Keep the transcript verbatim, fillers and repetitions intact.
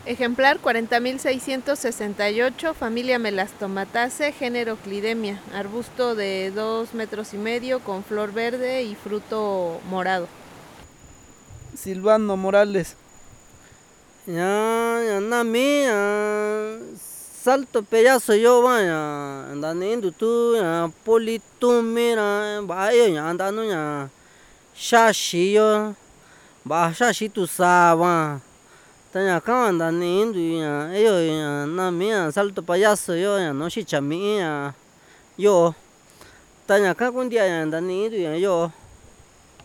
Ejemplar cuarenta mil seiscientos sesenta y ocho, familia Melastomataceae, género Clidemia, arbusto de dos metros y medio con flor verde y fruto morado. Silvano Morales. ña ña nami ña salto payaso yo va ña ntanintu tu ña politumi ra va'a yo ñaa nta'a nu ña xaxi yo va'a xaxi tusa va tañaka hua ntanintu ña yo ña nami ña salto payaso yo ña nùù xitya mii ña yoo tañaka kuntia ña ntaniintu ña yoo.